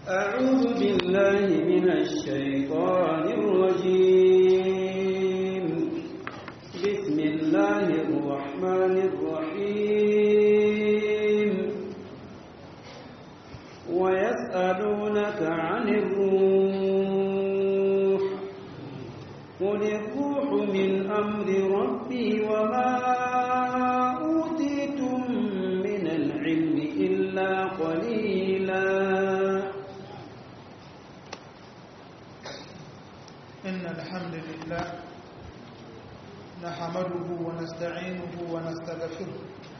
أعوذ بالله من الشيطان الرجيم. بسم الله الرحمن الرحيم. ويسألونك عن الروح قل الروح من أمر ربي وما أوتيتم من العلم إلا قليلا. إن الحمد لله نحمده ونستعينه ونستغفره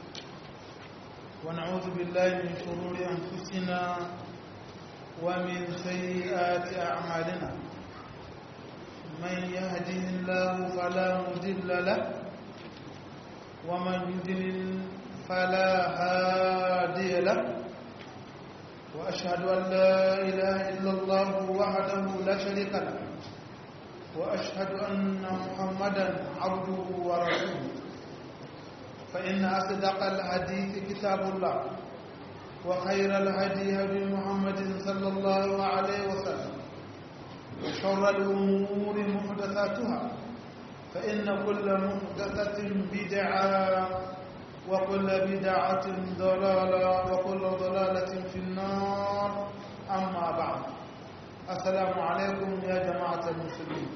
ونعوذ بالله من شرور أنفسنا ومن سيئات أعمالنا. من يهده الله فلا مضل له ومن يضلل فلا هادي له وأشهد أن لا إله إلا الله وحده لا شريك له وأشهد أن محمدا عبده ورسوله. فإن أصدق الحديث كتاب الله وخير الهدي هدي محمد صلى الله عليه وسلم وشر الأمور محدثاتها فإن كل محدثة بدعة وكل بدعة ضلالة وكل ضلالة في النار. أما بعد، السلام عليكم يا جماعة المسلمين.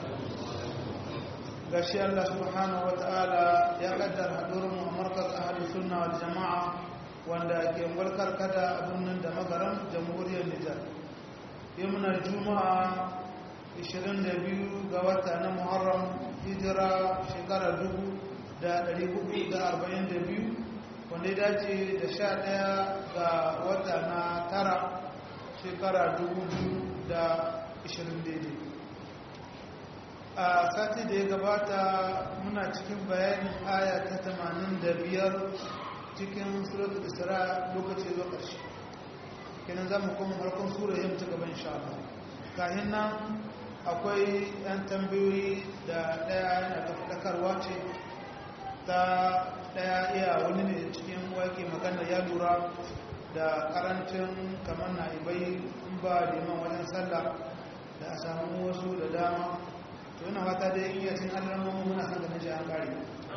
gashi Allah subhanahu wa ta'ala ya kaddara hadurin markaz ahli sunna wal jama'a wanda ke walkar kada a birnin da magaran jamhuriyar Nijar. Yau muna Juma'a 22 ga wata na Muharram hijira shekara 1442 wanda ya dace da 11 ga wata na tara shekara 2020 daidai. A sati da ya gabata muna cikin bayanin aya ta 85 cikin suratul Isra lokaci zuwa ƙarshe. Kenan za mu koma farkon sura yau ta gaban insha Allah. Kahin nan akwai ɗan tambayoyi da ɗaya yana ta faɗakarwa ce ta ɗaya iya wani ne cikin wake magana ya lura da karancin kamar na ibai in ba liman wajen sallah da a samu wasu da dama. To yana wata da yin yacin alamomin muna san ganin shi an kare.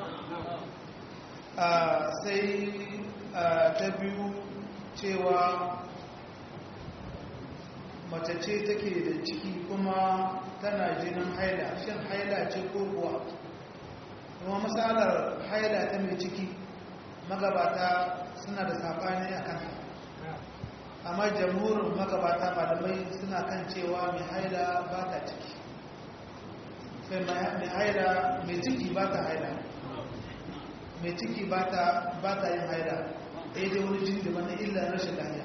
Sai ta biyu cewa mace ce take da ciki kuma tana jinin haila, shin haila ce ko kuwa? Kuma matsalar haila ta mai ciki magabata suna da saɓani a kanta, amma jamhurin magabata malamai suna kan cewa mai haila ba ta ciki, sai mai haila mai ciki ba ta haila, mai ciki ba ta yin haila ɗaya dai wani jini da wani illa rashin lafiya.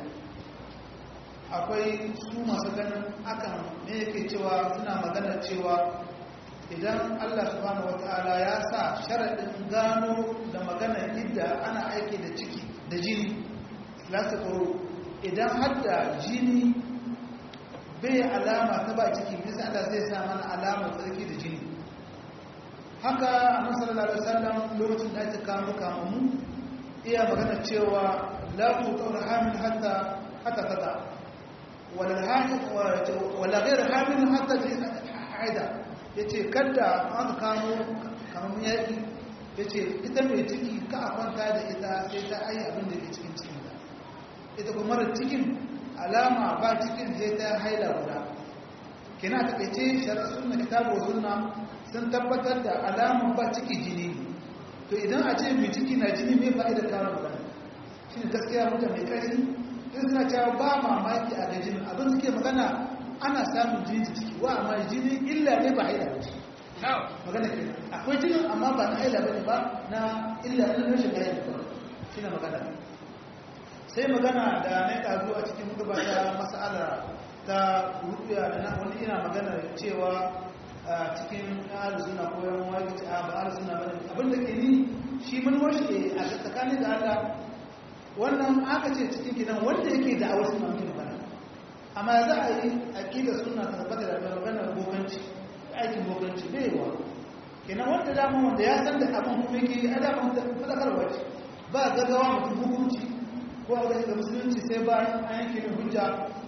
Akwai su masu ganin akan ne yake cewa suna magana cewa idan Allah subhanahu wata'ala ya sa sharaɗin gano da magana idda ana aiki da ciki da jini lasa koro, idan hadda jini bai alama ta ba ciki bisa Allah zai sa mana alamar tsarki da jini. Haka annabi sallallahu alaihi wasallam lokacin da ake kama mu iya magana cewa la tuqul hamil hatta tada wala ghayr hamil hatta haida. Yace kada an kamo kamar yaki, yace ita mai ciki ka a kwanta da ita sai ta ayi abin da ke cikin cikin ta. Ita kuma mara cikin alama ba cikin sai ta haila guda. Kina ta kace shari'a sunna kitabu sunna sun tabbatar da alamun ba ciki jini. To idan a ce mai ciki na jini mai fa'ida kawo magana shi ne gaskiya mutum mai ƙarfi. Sai suna cewa ba mamaki a ga jinin abin suke magana ana samun jini ciki wa amma jini illa ne ba haila ba ce magana ke akwai jinin amma ba na haila ba ne ba na illa ne rashin haila ba shi ne magana. Sai magana da na yi ɗazu a cikin gaba ta mas'ala ta rufiya da na wani ina magana cewa cikin ahli suna koyon wani ce ba ahli suna bane abinda ke ni shi mun washe a tsakanin da Allah wannan aka ce cikin gidan wanda yake da awar suna mutum bane, amma za a yi aqida sunna ta tabbata da magana bokanci aikin bokanci bai wa kenan wanda dama wanda ya san da abin kuma yake a dama fadakarwa ce ba gaggawa mutum hukunci ko a ga musulunci sai bayan an yanke min hujja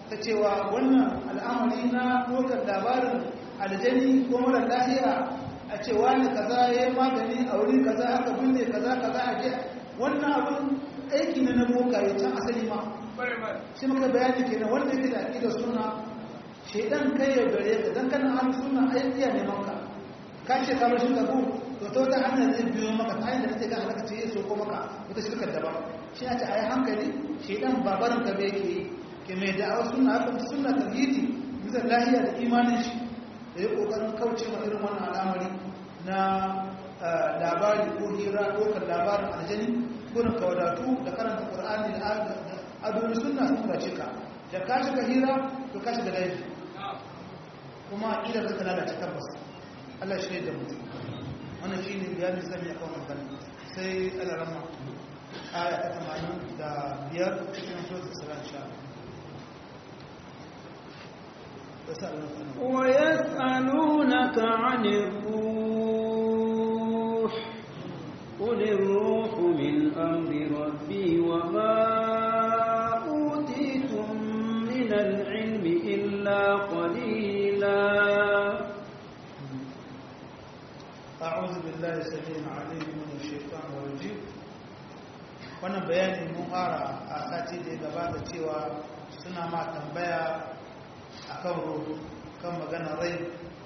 ta cewa wannan al'amari na ɗaukar labarin aljani ko mara lahiya a cewa ne kaza ya yi magani a wuri kaza aka binne kaza kaza a je wannan abin aiki ne na boka ya can asali ma shi maka bayani kenan wanda yake da aƙidar suna shaidan kai ya gare ka dan kana an suna aikiya ne maka ka ce ka rashin ka ko to ta wata hanyar zai biyo maka ta hanyar da take ga halaka ce ya so ko maka wata shirkar daban shi ya ce a yi hankali shaidan babarin ka bai ke yi ke mai da'awar suna haka suna tauhidi bisa lahiya da imanin shi da ya kokarin kauce ma irin wannan al'amari na labari ko hira ɗaukar labarin aljani gurin kawadatu da karanta ƙur'ani da adoni suna sun race ka da ka shiga hira to ka shiga laifi kuma idan ka lalace tabbas Allah shi ne da mutum wannan shi ne bayanin sami a kan magana sai alarama aya ta 85 cikin suratul isra insha ويسألونك عن الروح قل الروح من أمر ربي وما أوتيتم من العلم إلا قليلا أعوذ بالله السميع العليم من الشيطان الرجيم wannan bayanin mun fara a sati da ya gabata cewa suna ma tambaya akan ruhu kan magana rai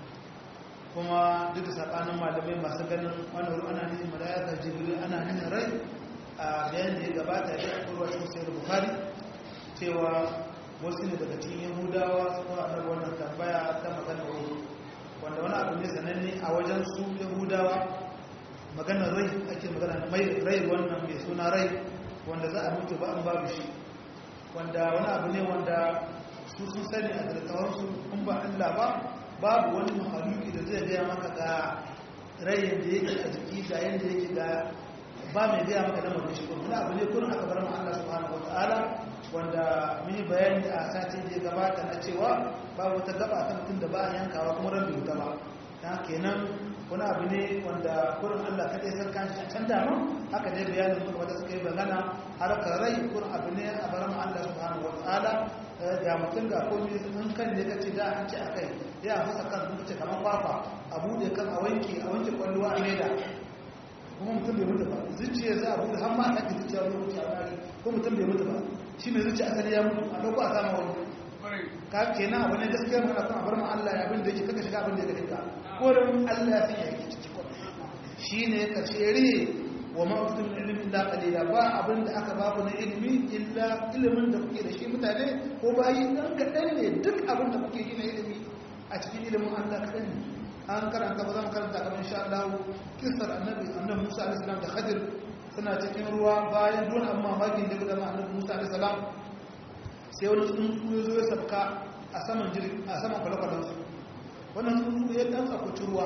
kuma duk sabanin malamai masu ganin wannan ruhu ana nufin malaikar jibril ana nufin rai a bayan da ya gabata da kurwa cikin sayar bukhari cewa wasu ne daga cikin yahudawa suka haɗar wannan tambaya ta magana ruhu wanda wani abu ne sananne a wajen su yahudawa magana rai ake magana mai rai wannan mai suna rai wanda za a mutu ba an babu shi wanda wani abu ne wanda su sun sani a zartawarsu in ba Allah ba babu wani mahaluki da zai gaya maka ga rayin da yake a jiki ga yadda yake ga ba mai gaya maka damar da shi kuma wani abu ne kurin aka bar ma Allah subhanahu wata'ala wanda mun yi bayani a sati da ya gabata na cewa babu wata gaba ta mutum da ba a yankawa kuma ran bai gaba ta kenan wani abu ne wanda kurin Allah kaɗai sarkan shi a can daman haka dai bayanin kuma wata suka yi bagana harkar rai kurin abu ne a bar ma Allah subhanahu wata'ala ga mutum ga komi in kan ne kace da an ce akai ya fasa kan sun ce kamar kwakwa a bude kan a wanke kwalluwa a leda kuma mutum bai mutu ba zuciya za a bude har ma a ɗaki zuciya wani wuce a wani ko mutum bai mutu ba shi mai zuciya asali ya mutu a ɗauko a sama wani ka kenan abu ne gaskiya mana kan a bar ma Allah ya abin da yake kaka shiga abin da ya gani ka ko da Allah ya san ya yake ciki shi ne ka ce wa ma'utun ilimin da kalila ba abin da aka babu na ilimi illa ilimin da kuke da shi mutane ko bayi dan kaɗan ne duk abin da kuke yi na ilimi a cikin ilimin Allah kaɗan ne an karanta ba zan karanta kamar insha Allah kisar annabi Musa alaihi salam da Khadir suna cikin ruwa bayan don amma magin da gudan annabi Musa alaihi salam sai wani tsuntsu ya zo ya sabka a saman kwale-kwalen su wannan tsuntsu ya dan tsakwaci ruwa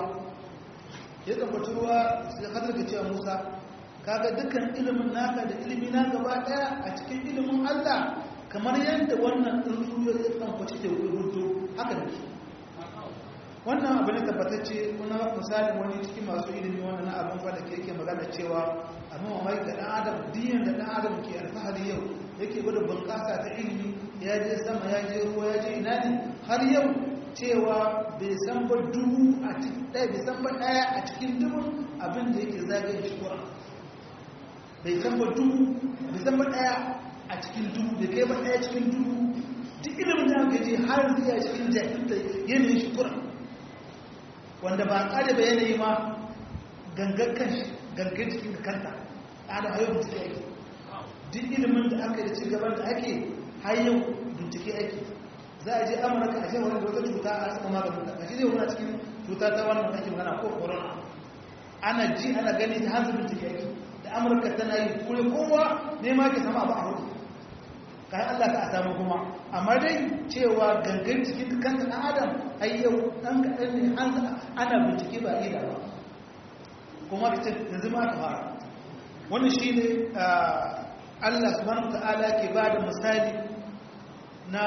sai Khadir ga cewa Musa kaga dukkan ilimin naka da ilimi na gaba daya a cikin ilimin Allah kamar yadda wannan tsuntsu ya tsamfaci da rubutu haka ne wannan abu ne tabbatacce kuna misali wani cikin masu ilimi wannan abin fa da yake magana cewa amma mai da dan adam diyan da dan adam ke alfahari yau yake gwada bunƙasa ta ilimi ya je sama ya je ruwa ya je ina ne har yau cewa bai san ba dubu a cikin ɗaya bai san ba ɗaya a cikin dubun abin da yake zagaye shi Qur'an bai san ba dubu bai san ba ɗaya a cikin dubu bai kai ba ɗaya cikin dubu duk ilimin da aka je har zai cikin jahilta yanayin shi Qur'an wanda ba a ƙare ba yanayi ma gangar kanshi gangar jikin da kanta ana hayo bincike ake duk ilimin da aka yi da cigaban da ake hayo bincike ake za a je amurka a ce wani da wata cuta a saka maganin da shi zai wuna cikin cuta ta wannan ake magana ko corona ana ji ana gani ta hanzu bincike ake da amurka tana yi kure kowa ne ma ke sama abu a hudu kayan allah ka a samu kuma amma dai cewa gangan cikin kanta ɗan adam ayyau ɗan kaɗan ne ana bincike ba ila ba kuma ta yanzu ma ta fara wani shi ne allah subhanahu ta'ala ke ba da misali na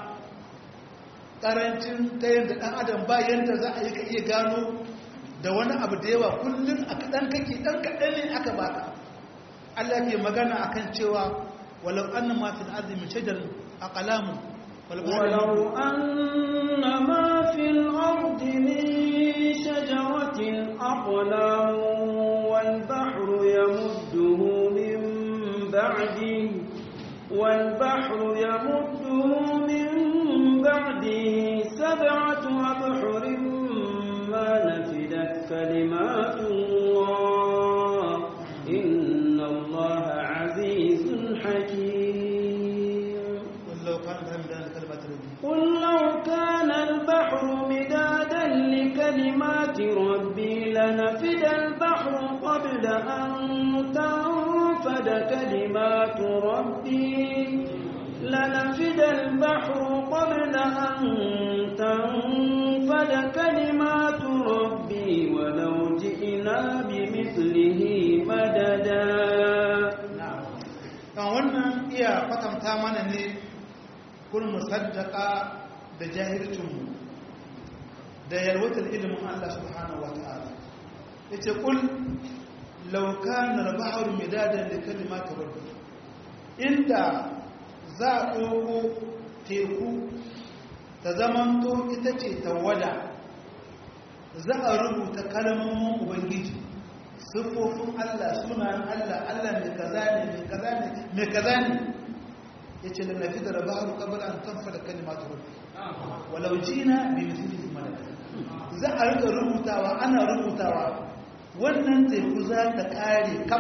ƙarancin ta yadda ɗan adam ba yadda za a yi ka iya gano da wani abu da yawa kullum a kaɗan kake ɗan kaɗan ne aka baka allah ke magana akan cewa walau an ma fil ardi min shajar aqlamun ولو أن ما في الأرض من شجرة أقلام والبحر يمده من بعده 7 أبحر ما نفدت كلمات الله إن الله عزيز حكيم قل لو كان البحر مدادا لكلمات ربي لنفد البحر قبل أن تنفد كلمات ربي لنفد البحر قبل أن تنفد كلمات ربي ولو جئنا بمثله مددا. wannan iya kwatanta mana ne kun musaddaka da jahilcinmu da yalwatar ilimin Allah subhanahu wa ta'ala. Yace kul law kana al-bahru midadan li kalimati rabbi, inda za a ɗauko teku ta zamanto ita ce tawada, za a rubuta kalmomin ubangiji, siffofin Allah, sunayen Allah, Allah mai kaza ne, mai kaza ne, mai kaza ne. Yace da nafi da bahru qabla an tanfada kalimatu rabbi walau jina bi mithlihi madada. Za a rika rubutawa, ana rubutawa, wannan teku za ta kare kam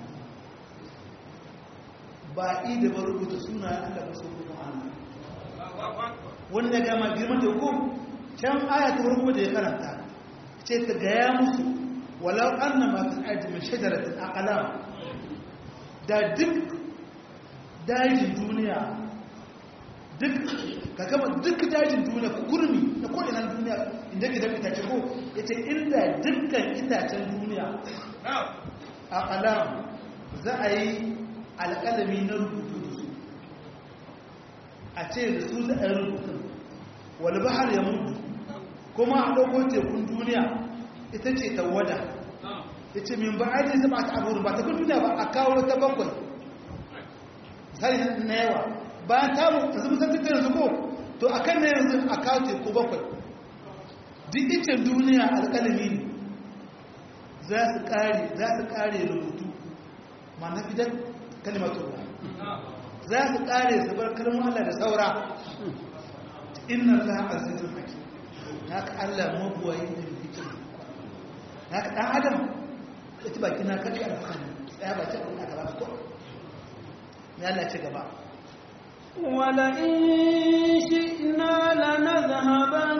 ba da ba rubuta suna Allah ba su kuma Allah. Wanda ga ma girman teku can aya ta farko da ya karanta ce ta gaya musu walau anna ma fil ardi min shajaratin aqlam, da duk dajin duniya duk ka gama duk dajin duniya ko kurmi da ko ina duniya inda ke da itace ko yace inda dukkan itacen duniya aqlam za a yi alƙalami na rubutu da su, a ce da su za a yi rubutun wal bahar ya mutu kuma a ɗauko tekun duniya ita ce tawada. Ya ce min ba aji zama ta abubuwan ba ta kun duniya ba a kawo ta bakwai misali na yawa bayan ta mu ta zama santattar yanzu ko to a kan na yanzu a kawo teku bakwai duk icen duniya alƙalami ne za su ƙare rubutu ma na fidan kalimatu za su ƙare su bar kalmar Allah da saura. Inna Allah azizun hakim, haka Allah mabuwayi da hikima, haka ɗan adam ya ci baki na kaɗi alfahari tsaya ba ce ɗan aka ba su ko ya Allah ce gaba. ولئن شئنا لنذهبن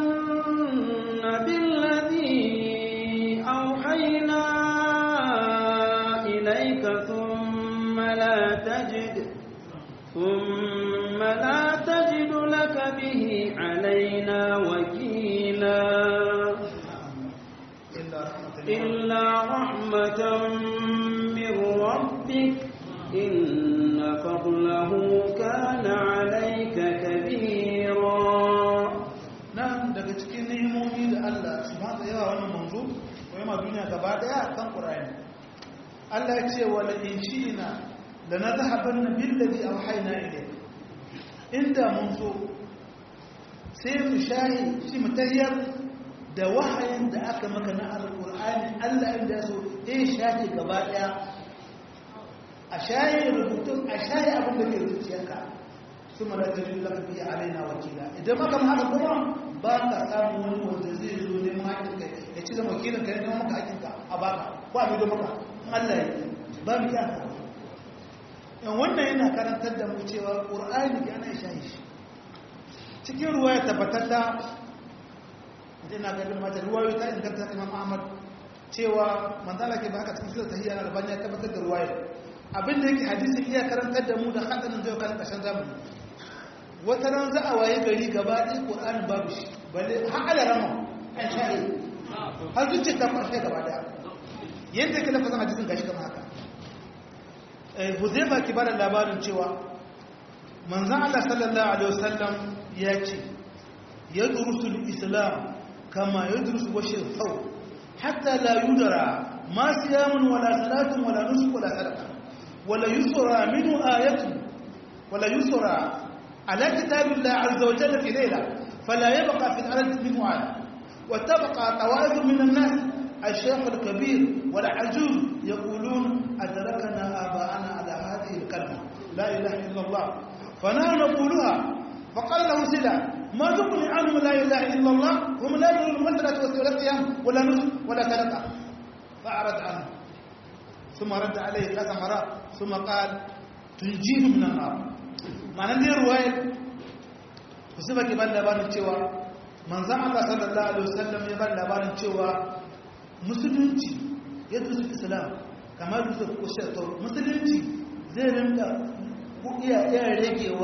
بالذي أوحينا إليك ثم لا تجد لك به علينا وكيلا إلا رحمة من ربك إن فضله كان عليك كبيرا. نعم daga cikin ni'imomi da Allah subhanahu wa ta'ala wannan manzo ko yamma duniya gaba daya kan Qur'ani. Allah ya ce wala in shi'na lanadhhabanna billadhi awhayna ilayk, inda mun so sai mu shahi shi mutahiyar da wahayin da aka maka na alqur'ani. Allah inda so shahi gaba daya, a shahi rubutun, a shahi abin da ke zuciyarka, ثم لا تجد لك به علينا وكيلا. إذا ما كان هذا القرآن باقى سامون والجزيز لما يتلك يتشد وكيلا كان يوم مكا يتلك أباقى وعبد مكا الله بابي كان wannan yana karantar da mu cewa Qur'ani ke ana shahi shi cikin ruwaya tabbatatta idan na ga mata ruwayo ta inganta Imam Ahmad cewa manzala ke baka cikin sura tahiyya al-Albani ya tabbatar da ruwaya abin da yake hadisin iya karantar da mu da hadarin zai kan kashin zamani. Wata ran za a waye gari gaba ɗin Qur'ani babu shi balle har alarama an shahi har zuciya ta fashe gaba daya yadda ke lafazin hadisin gashi kamar haka. Huzaifa ke bada labarin cewa manzon Allah sallallahu alaihi wasallam ya ce yadrusul islam kama yadrusu washir thaw hatta la yudra ma siyamun wala salatun wala nusuk wala sadaqa wala yusra minhu ayatun wala yusra ala kitabillahi azza wa jalla fi layla fala yabqa fi al-ardi min mu'ad wa tabqa tawa'if min an-nas الشيخ الكبير والعجوز يقولون أدركنا آباءنا على هذه الكلمة لا إله إلا الله فنحن نقولها فقال له سلا ما تغني عنهم لا إله إلا الله هم لا يدرون المثلة وسيلتهم ولا نسك ولا تلقى فأعرض عنه ثم رد عليه 3 مرات ثم قال تنجيه من النار معنى هذه الرواية وسبك يبان لبان الشيوى من زعم الله صلى الله عليه وسلم يبان لبان الشيوى musulunci yadda su islam kamar da su kushe musulunci zai rinka iya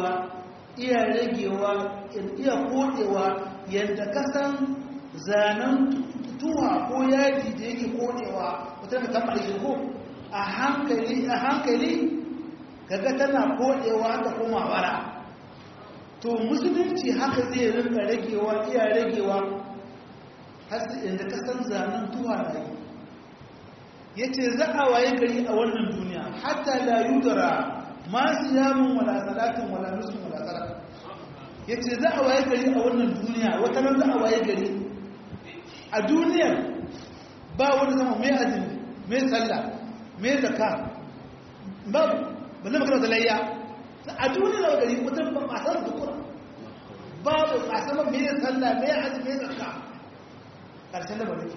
ragewa iya kodewa yadda kasan zanen tuwa ko yaji da yake kodewa wata da kamar shi ko a hankali kaga tana kodewa ta kuma bara to musulunci haka zai rinka iya ragewa inda kasan zanen tuwa na yi ya ce za a waye gari a wannan duniya hatta la yudara masu yamun wala salatin wala nusun wala sadaka ya ce za a waye gari a wannan duniya wata nan za a waye gari a duniyar ba wani zama mai azumi mai tsalla mai zaka babu balle magana da layya a duniyar gari wata ba masar da kura babu a sama mai tsalla mai azumi mai zaka ƙarshen da bane ke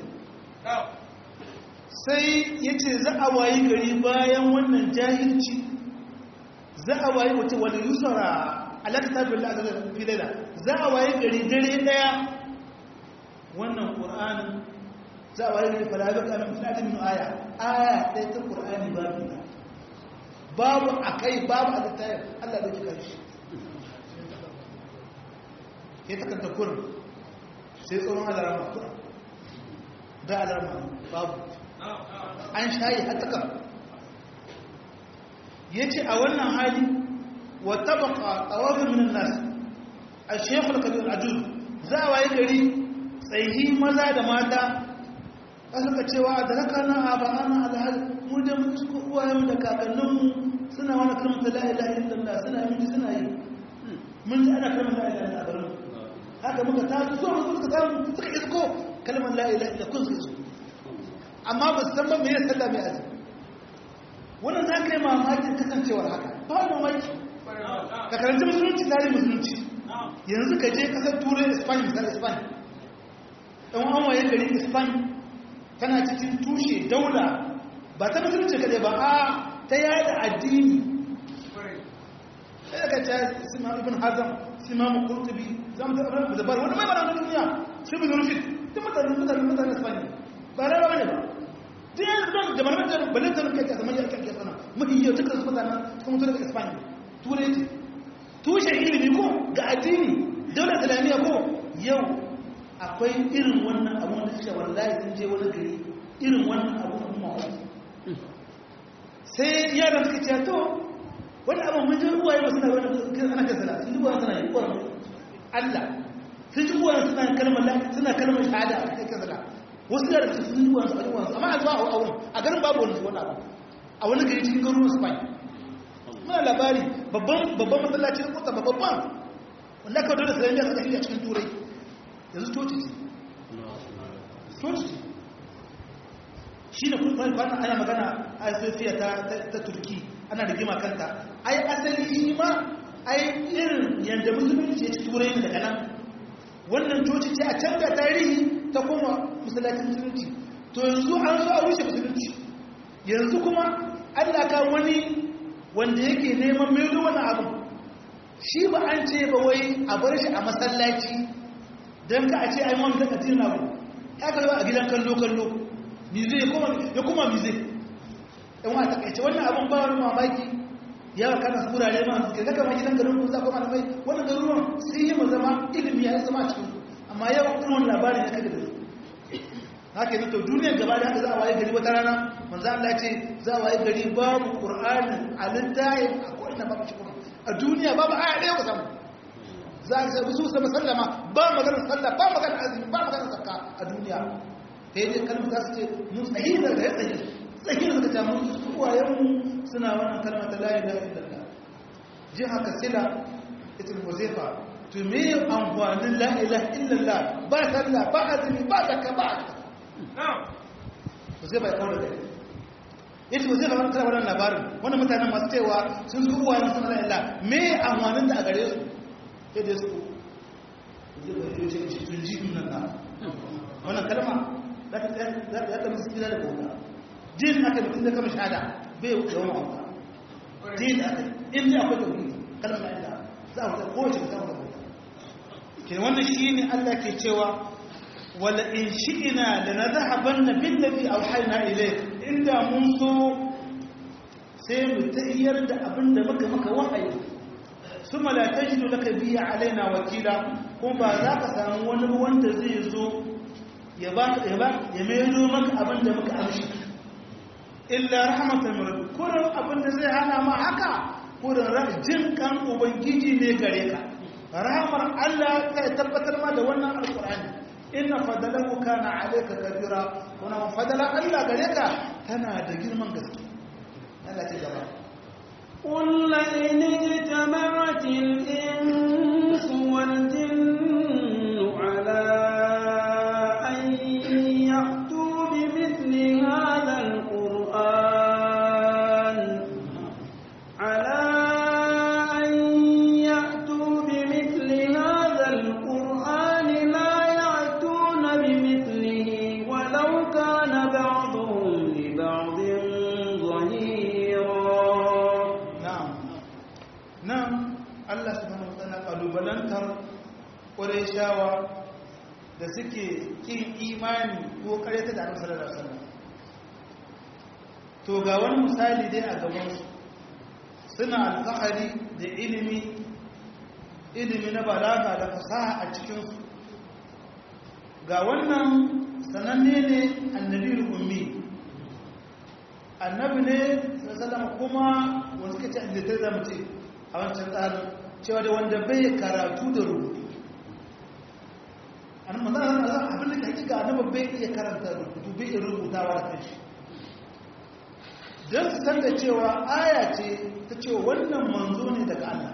sai ya ce za a wayi gari bayan wannan jahilci za a wayi wace wani yusara alaƙa bin la'azar filaila za a wayi gari dare ɗaya wannan ƙur'anin za a wayi gari falabar ƙamin filatin min aya ɗaya ta ƙur'ani babu na babu a kai babu a littayar allah da kika shi ya takanta kurin sai tsoron alarama kurin da alarma babu an shayi hatakar ya ce a wannan hali wata baka tsawafin minan nasu a shekul kabir ajul za a waye gari tsayi maza da mata a suka cewa da raka na abu ana alhali mu da mutu uwayen da kakanninmu suna wani kalmar da la'ila illallah suna miji suna yi mun ji ana kalmar la'ila illallah a garin haka muka taso so mu suka samu suka isko kalmar la'ila da kun su amma ba su san ba mai sallah mai azumi wannan za ka yi mamakin kasancewar haka ba mamaki ka karanci musulunci tare musulunci yanzu ka je kasar turai espanya misali espanya ɗan an waye gari espanya tana cikin tushe daula ba ta musulunci kaɗai ba a ta yada addini sai ka ce sima ibn hazam sima mukurtubi zama da zabar wani mai bana duniya shi bin rufin duk mutane espanya ba rara bane ba duk yanzu don da malamar da balin da nuka a zaman yakin sana mafi yau dukkan su mutane suka mutu daga espanya turai ce tushen ilimi ko ga addini daular islamiyya ko yau akwai irin wannan abu da suke wallahi sun je wani gari irin wannan abu da kuma wani sai yaran suka ce to wani abu mun ji uwaye ba suna wani ana kasala sun ji uwaye suna yi uwaye Allah sun ji uwaye suna kalmar shahada a kai kasala wasu da sun yi uwaye su a amma a zuwa a wurin a garin babu wani wani abu a wani gari cikin garuruwan Spain muna labari babban masallaci na kusa babban wanda aka dole sai ya saka shi a cikin turai yanzu toci shi da kwanan ana magana a sofiya ta turki ana rigima kanta ai asali shi ma ai irin yadda musulunci ya ci turai ne daga nan wannan coci ce a canza tarihi ta kuma masallacin musulunci to yanzu an zo a rushe musulunci yanzu kuma allah ka wani wanda yake neman maido wani abu shi ba an ce ba wai a bar shi a masallaci don ka a ce ai wani daga tina abu ya ka a gidan kallo mize ya kuma mize yan wa takaice wannan abin ba wani mamaki yawa kana su wurare ma suke daga ma gidan garin kusa kuma na mai wannan garuruwan sun yi ma zama ilimi ya zama cikin su amma yau irin labarin ya kaga da su haka yi to duniyar gaba da haka za a waye gari wata rana manzo Allah ce za a waye gari babu qur'anin a littayin a ko'ina babu shi kuma a duniya babu aya ɗaya ku samu za a sabu su sama sallama ba maganar sallah ba maganar azumi ba maganar zakka a duniya ta yi kalmar za su ce mun tsayi da ya tsayi tsayi da suka ce mun uwayenmu suna wannan kalmar ta la ilaha illallah jin haka sila ita Huzaifa to me amfanin la ilaha illallah ba sallah ba azumi ba zakka ba Huzaifa ya kawo da yace Huzaifa wannan kana wannan labarin wannan mutanen masu cewa sun zuwa na sunan Allah me amfanin da a gare su sai da su Huzaifa ya ce tun ji nan wannan kalma za ta musu kila da bauta din aka mutum da kama shahada bai yawan bauta din aka inda akwai tauhid kalmar la ilaha za a wuta kowace ta samu da bauta ke wannan shine Allah ke cewa wala in shi'ina lanadhhabanna billazi awhayna ilayk inda mun so sai mu tayyar da abinda maka wahayi suma la tajidu laka biya alaina wakila ko ba za ka samu wani wanda zai zo ya melo maka abinda muka amshi illa rahmatan min rabbik kullum abinda zai hana ma haka kullum jin kan ubangiji ne gare ka rahmar Allah ta tabbatar ma da wannan alqur'ani inna fadalahu kana alayka kabira wannan fadala Allah gare ka tana da girman gaske Allah ce gaba قل لئن اجتمعت الإنس والجن على Qurayshawa da suke kin imani ko karyata da Annabi sallallahu alaihi wasallam to ga wani misali dai a gaban su suna alfahari da ilimi na balaga da fasaha a cikin su ga wannan sananne ne annabiyul ummi annabi ne sallallahu alaihi wasallam kuma wanda suke ce annabi da zamu ce a wancan tsarin cewa da wanda bai karatu da rubutu an manzana abin da hakika annabi bai iya karanta rubutu bai iya rubutawa da kanshi don su san da cewa aya ce ta cewa wannan manzo ne daga Allah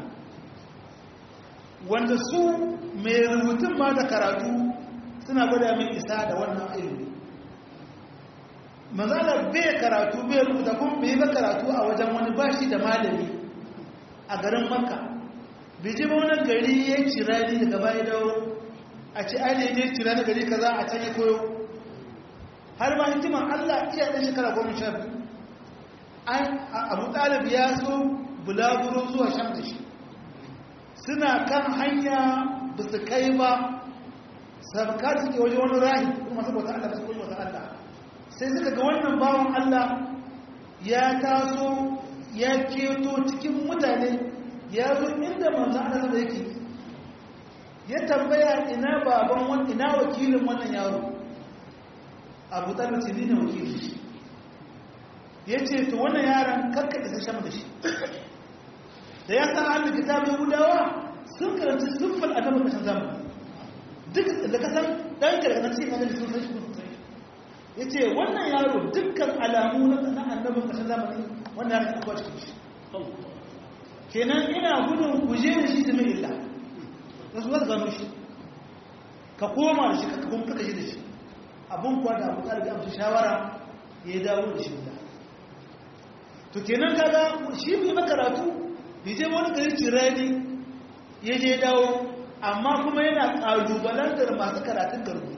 wanda su mai rubutun ma da karatu suna gwada min isa da wannan ilimi manzana bai karatu bai rubuta kuma bai ba karatu a wajen wani bashi da malami a garin Makka bai je ba wani gari ya cira ni daga baya dawo a ce ai ne cira na gari kaza a can ya koyo har ma hikiman Allah iya ɗan shekara 12 Abu Talib ya so bulaguro zuwa Sham da shi suna kan hanya ba su kai ba sabka da suke waje wani rahi kuma saboda Allah su kuma Allah sai suka ga wannan bawan Allah ya taso ya keto cikin mutane ya zo inda manzo Allah da yake ya tambaya ina baban wani ina wakilin wannan yaro Abu Talib ce ne wakilin shi yace to wannan yaron karka isa Sham da shi da ya san an kitabin Yahudawa sun karanta sunfal adabu kashin zamani duk da kasan dan karkatan sai kaga sun san shi yace wannan yaro dukkan alamu na annabin kashin zamani wannan yaron akwai cikin shi kenan ina gudun kuje da shi da mai illa wasu wasu gano shi ka koma da shi ka kuma kaka shi da shi abin kuwa da abu ƙarfi amsa shawara ya dawo da shi da to kenan kaga shi bai makaratu bai je wani gari cirani ya je dawo amma kuma yana ƙalubalantar masu karatun garbu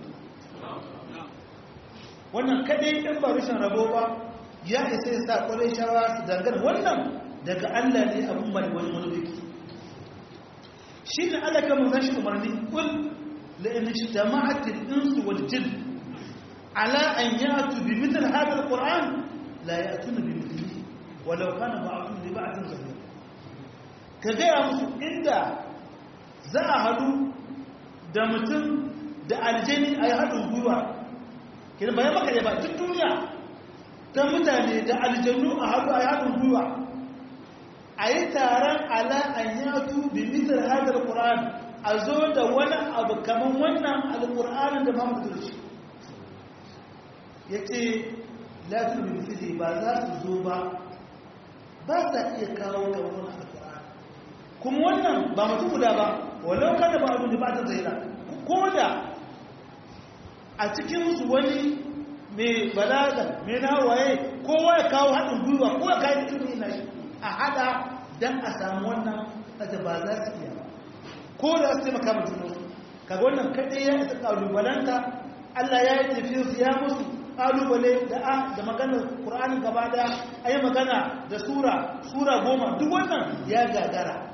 wannan kaɗai ɗin ba rushin rabo ba ya isa ya sa ƙwarai shawara su dangane wannan daga Allah ne abin bari wani biki shi ne Allah kan manzan shi umarni kul la in ijtama'at al-insu wal jinn ala an ya'tu bi mithl hadha al-Qur'an la ya'tuna bi mithlihi walau kana ba'dhum li ba'dhin zahir ka gaya musu inda za a hadu da mutum da aljani a yi haɗin gwiwa kina bayan maka ba duk duniya ta mutane da aljanu a haɗu a yi haɗin gwiwa a yi taron ala an yatu bi mitar hadar ƙura'an a zo da wani abu kamar wannan alƙura'anin da mamu da shi ya ce lafi da misali ba za su zo ba ba sa iya kawo ga wani alƙura'an kuma wannan ba mutum guda ba walau kada ba abin da ba ta zaira ko da a cikinsu wani mai balaga mai nawaye kowa ya kawo haɗin gwiwa ko ya kayi ilmi na shi a haɗa don a samu wannan da ba za su iya ba ko da su taimaka ma junansu kaga wannan kaɗai ya isa ƙalubalanta Allah ya yi tafiyarsu ya musu ƙalubale da maganar ƙur'anin gaba ɗaya a yi magana da sura 10 duk wannan ya gagara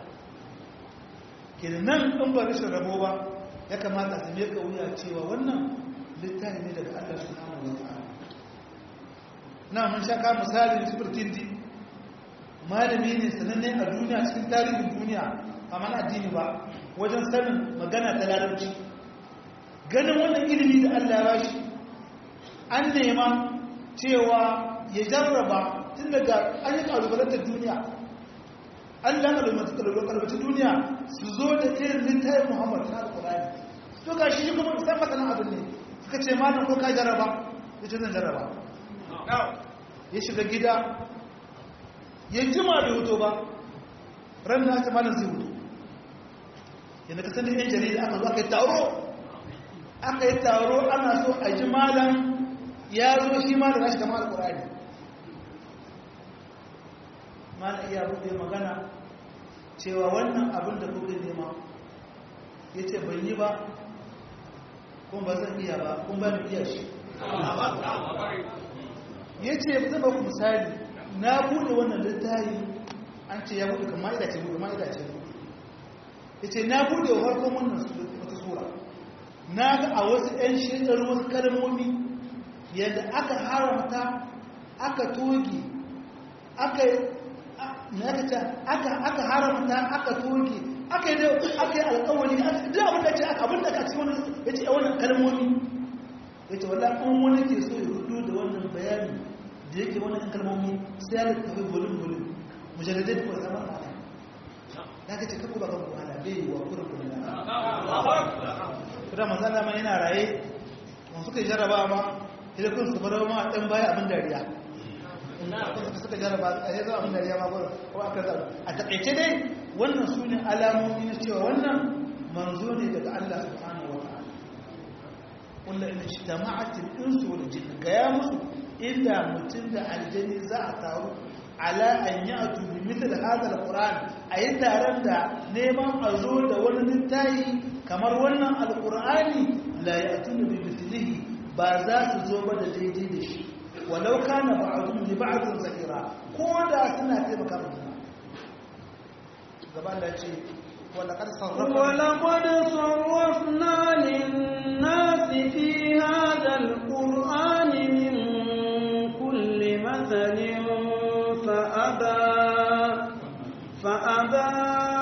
kenan in ba rashin rabo ba ya kamata su meka wuya cewa wannan littafi ne daga Allah subhanahu wa ta'ala na mun shaka misalin Sufurtindi malami ne sananne a duniya cikin tarihin duniya a mana addini ba wajen sanin magana ta larabci ganin wannan ilimi da Allah ya bashi an nema cewa ya jarraba tun daga an yi kalubalantar duniya Allah na kalubacin duniya su zo da irin littafin Muhammad na Al-Qur'ani to ga shi kuma san masanan abin ne suka ce malam ko ka jarraba ya ce zan jarraba ya shiga gida ya jima da hutu ba ran na ta malam zai hutu yana ka sanin yan jarida aka zo aka yi taro ana so a ji malam ya zo shi malam ya shiga ma Al-Qur'ani malam iya buɗe magana cewa wannan abin da kuka nema ya ce ban yi ba kuma ba zan iya ba kuma ba mu iya shi ya ce zai ba ku misali na buɗe wannan littafi an ce ya buɗe kamar idace buɗe ma idace buɗe ya ce na buɗe wa farkon wannan wata sura na ga a wasu 'yan shekaru wasu kalmomi yadda aka haramta aka toge aka haramta aka toge aka yi alkawari duk abin da ce abin da ka ci wani ya ce wannan kalmomi ya ce wadda an wani ke so ya hudu da wannan bayani da yake wannan kalmomi sai ya tafi bulun mujalladai da kuma zaman ma'ana ya ka ce kakku ba kan kuhala bai yi wa kurin kurin kuda manzana ma yana raye wani suka yi jaraba ma idan kun su fara ma ɗan baya abin dariya suka jaraba a yanzu abin dariya ma ko aka zaɓa a taƙaice dai wannan su ne alamomi na cewa wannan manzo ne daga Allah subhanahu wa ta'ala wanda ina shi da ma'atin insu wani jin gaya musu inda mutum da aljani za a taru ala an yi a tubi mitar hadar ƙuran a yi taron da neman a zo da wani littayi kamar wannan alƙur'ani la ya tuna bi mislihi ba za su zo ba da daidai da shi walau kana ba'dhum li ba'dhin zahira ko da suna taimaka musu gaba da ce ولقد صرفنا للناس في هذا القرآن من كل مثل فأبى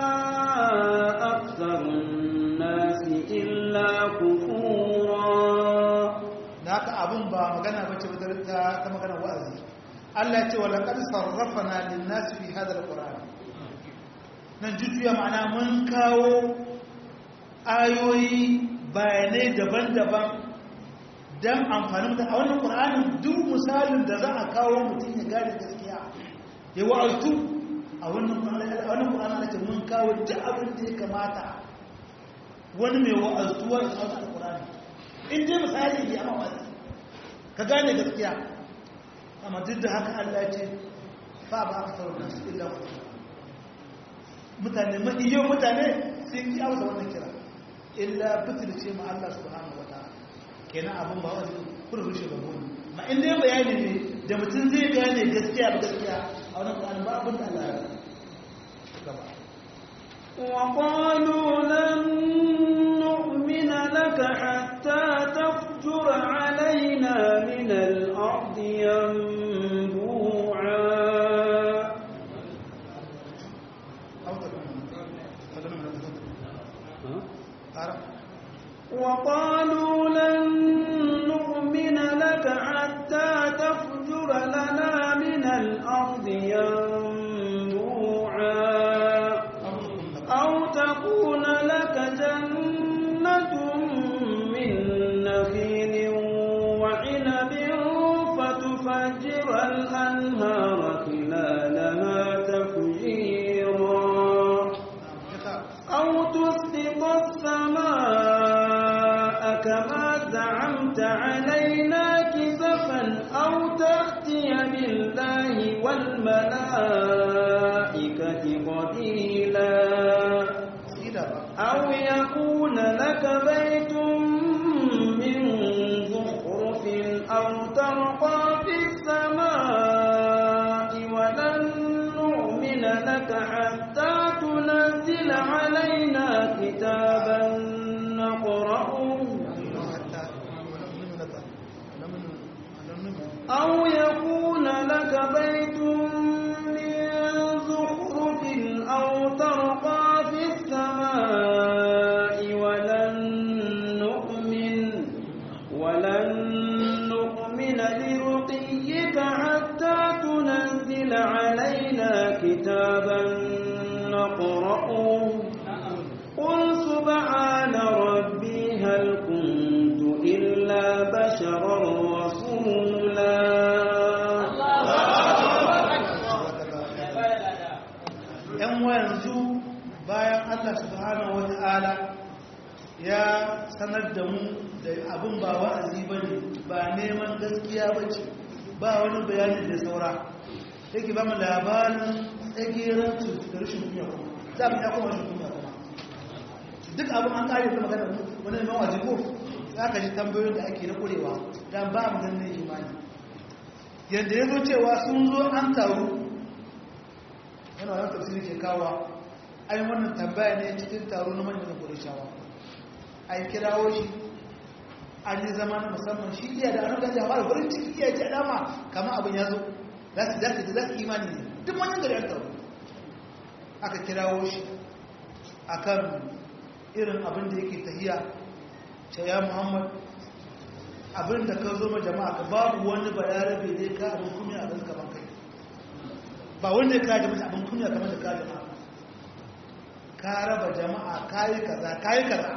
أكثر الناس إلا كفورا ذاك أبن با مغنى بچه كما كان وأزي الله يقول ولقد صرفنا للناس في هذا القرآن nan jujjuya ma'ana mun kawo ayoyi bayanai daban-daban don amfanin da a wannan ƙur'anin duk misalin da za a kawo mutum ya gane gaskiya ya wa'altu a wannan ƙur'anin ake mun kawo duk abin da ya kamata wani mai wa'altuwa da kawo a ƙur'ani in dai misali ya mawazi ka gane gaskiya amma duk da haka Allah ya ce fa ba aka sauran nasu illa ku mutane mahiyyar mutane sun yi amsa wannan kira illa bitir ce ma Allah subhanahu wa ta'ala kenan abin ba wani kun rushe ba goni ma in dai bayani ne da mutum zai gane gaskiya ba gaskiya a wannan Qur'ani ba abin da Allah ya gaba wa qalu lan nu'mina laka hatta tafjura alaina min al-ardi yanbu'a وقالوا لن نؤمن لك حتى تفجر لنا من الأرض ينبوعا أو تكون لك جنة من نخيل وعنب فتفجر الأنهار خلالها تفجيرا أو تسقط السماء كما زعمت علينا كسفا أو تأتي بالله والملائكة قبيلا أو يكون لك بيت من زخرف أو ترقى في السماء ولن نؤمن لك حتى تنزل علينا كتابا نقرأه أو يكون لك بيت من زخرف أو ترقى في السماء ولن نؤمن لرقيك حتى تنزل علينا كتابا نقرأه قل سبحان ربي هل كنت إلا بشرا رسولا. ‘yan yanzu bayan Allah subhanahu wa ta'ala ya sanar da mu da abin ba wa'azi ba ne ba neman gaskiya ba ce ba wani bayanin da saura yake ba mu labarin tsagerar da rashin kunya kuma za mu ya kuma rashin kunya kuma duk abin an ƙari da magana wani neman waje ko za ka ji tambayoyin da ake na ƙurewa don ba mu ganin imani yadda ya zo cewa sun zo an taru yana wani tafsiri ke kawo ai wannan tambaya ne cikin taro na manyan ƙurishawa ai kirawo shi an yi zama na musamman shi iya da annabi ya fara gurin ciki iya ji dama kamar abin ya zo za su imani ne duk manyan gari an taro aka kirawo shi akan irin abin da yake tahiya ce ya Muhammad abin da ka zo ma jama'a ka babu wani bayarabe ne ka abin kunya a gaban kai ba wanda ya kaji mata abin kunya kamar da kaji ma ka raba jama'a kayi kaza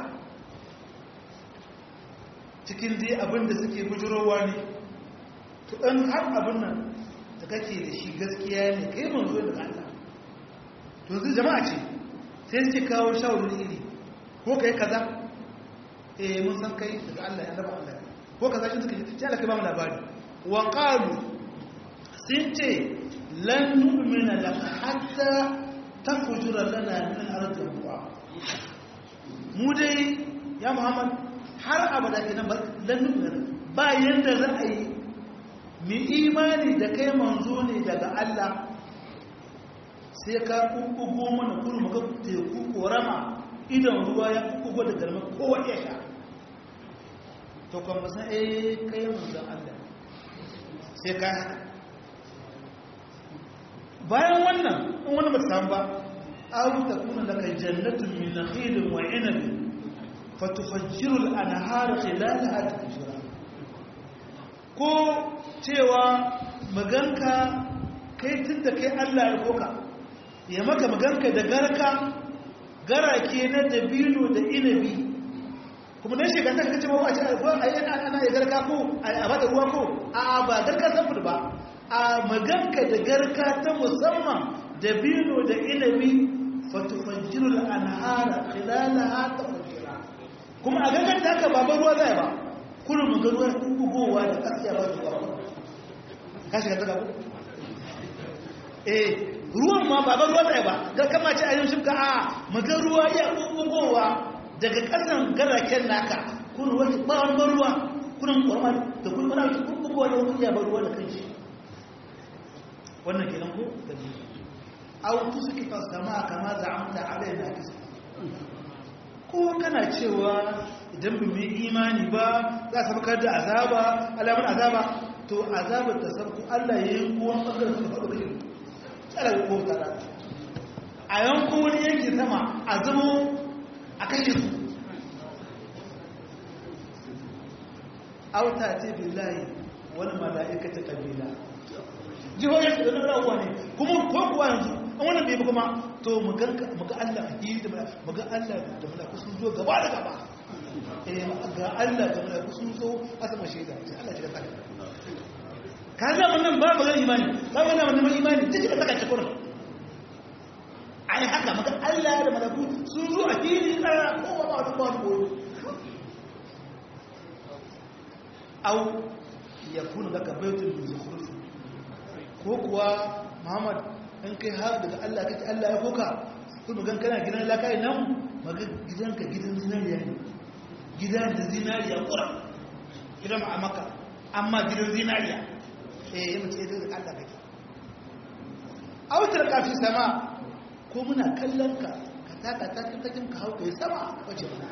cikin dai abin da suke bujurowa ne to dan har abin nan da kake da shi gaskiya ne kai manzo da Allah to zai jama'a ce sai suke kawo shawarar iri ko kai kaza mun san kai daga Allah ya raba Allah ko kaza shi suka ce Allah kai ba mu labari wa qalu sun ce lan nu'mina laka hatta tafjura lana min al-ardi bu'a mu dai ya Muhammad har abada kenan lan nu'mina ba yanda za a yi mu imani da kai manzo ne daga Allah sai ka kukugo mana kurmu ga teku korama idan ruwa ya kukugo da garma kowa ya sha to kuma san kai manzo Allah sai ka bayan wannan in wani ba samu ba abu ta kuna daga jannatun min nakhilin wa inabin fatufajjiru al-anhar khilalaha tafjira ko cewa maganka kai tunda kai Allah ya koka ya maka maganka da garake na dabino da inabi kuma dan shiga ta kace ba a ce ana ya garka ko a bada ruwa ko a ba garka saboda ba a maganka da garka ta musamman da bino da inabi fatufajjirul anhara khilalaha tafjira kuma a gangan da aka baban ruwa zai ba kullum magaruwa bugowa da kasiya ba zuwa ka shiga ta gabo ruwan ma baban ruwa zai ba ga kama ce a yin shimka a magaruwa ya bugowa daga kasan garaken naka kullum wani ba wani ruwa kullum kwarma da kullum wani bugowa da wani ya bar ruwa da kanshi wannan kenan ko dalili aw tusqita as-samaa kama za'amta alaina kisa ko kana cewa idan bin mai imani ba za ka bakar da azaba alamun azaba to azabar ta sabku Allah yayin ko bangaren su faɗo kai tsara ko tsara a yanko wani yanki sama a zamo a kashe su aw ta ce billahi wal mala'ikatu qabila jihohin da nuna uwa ne kuma ko kuwa yanzu an wannan bai kuma to muga Allah a hiri da muga Allah da malaku sun zo gaba da gaba ga Allah da malaku sun zo a sama shaida sai Allah ya saka ka ga wannan ba magana imani ba magana wannan imani take da saka cikin a yi haka maka Allah da malaku sun zo a fili ƙara kowa ba wani kwan koyo au ya kuna daga baitun da zukurfi ko kuwa Muhammad in kai har daga Allah kake Allah ya koka ko magan kana gidan lakai nan magan gidanka gidan zinariya ne gidan da zinariya kura gidan a maka amma gidan zinariya yi mace daga Allah kake autar kafin sama ko muna kallon ka taka takin ka hau kai sama wace mana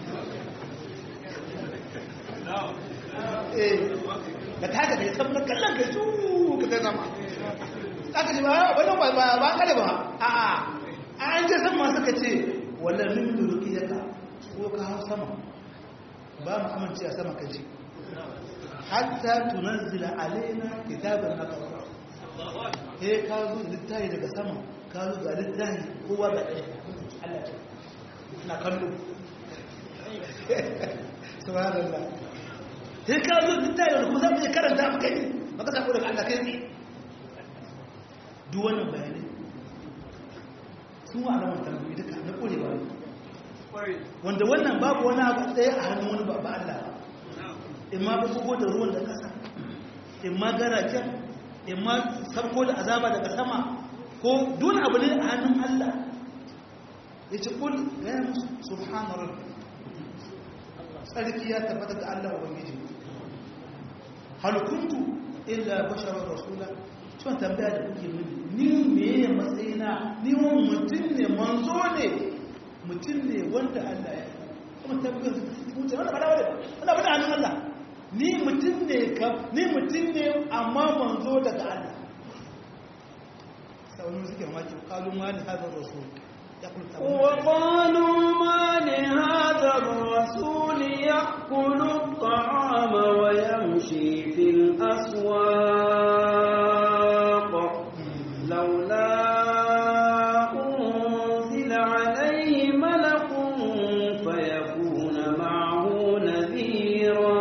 da taka da ya sabon kallon kai su ka kai sama aka ce ba wani ba kada ba a an je sama suka ce wallan min duruki yaka ko ka hau sama ba mu amince a sama kaji hatta tunazzila alaina kitaban naqra ka zo da littafi daga sama ka zo ga littafi kowa ga ɗaya Allah ce na kallo subhanallah ka zo da littafi da kuma za mu iya karanta mu kai maka sako daga Allah kai ne duk wannan bayanai sun wa alamar tambayi duka na ƙurewa ne wanda wannan babu wani abu ɗaya a hannun wani ba Allah ba in ma bugo da ruwan da kasa in ma garajen in ma sabko da azaba daga sama ko duk abu ne a hannun Allah ya ce kul ya musu subhana rabbi sarki ya tabbata ga Allah ubangiji hal kuntu illa basharar rasula cewa tambaya da kuke mini ni meye matsayina ni wani mutum ne manzo ne mutum ne wanda Allah ya kuma tabbata wuce wanda ba da wanda ba da hannun Allah ni mutum ne amma manzo daga Allah sauran suke maki qalu ma li hadha ar-rasul وقالوا ما لهذا الرسول يأكل الطعام ويمشي في الأسواق لولا أنزل عليه ملك فيكون معه نذيرا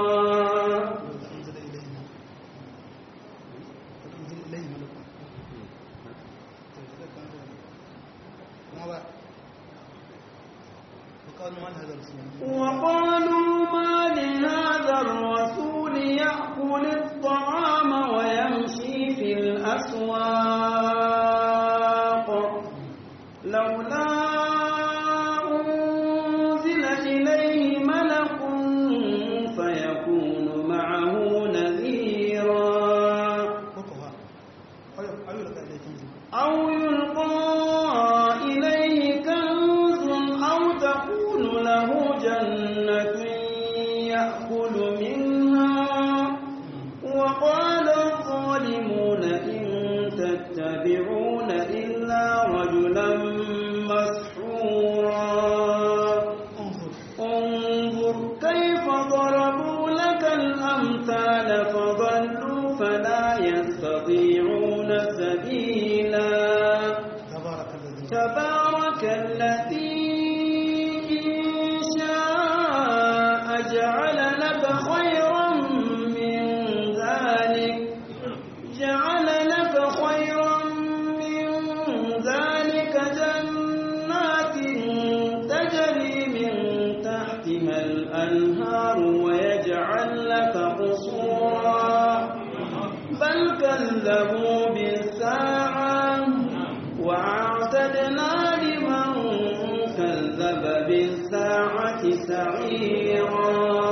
وقالوا ما لهذا الرسول يأكل الطعام ويمشي في الأسواق لولا أنزل إليه ملك فيكون معه نذيرا أو يلقى إليه كنز أو تكون له جنة يأكل منها وقال الظالمون إن تتبعون إلا رجلا مسحورا انظر كيف ضربوا لك الأمثال فضلوا فلا يستطيعون سبيلا تبارك الذي جعل لك خيرا من ذلك جنات تجري من تحتها الأنهار ويجعل لك قصورا بل كذبوا بالساعة وأعتدنا لمن كذب بالساعة سعيرا